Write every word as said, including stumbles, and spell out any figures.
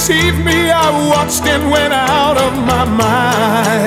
deceived me. I watched and went out of my mind.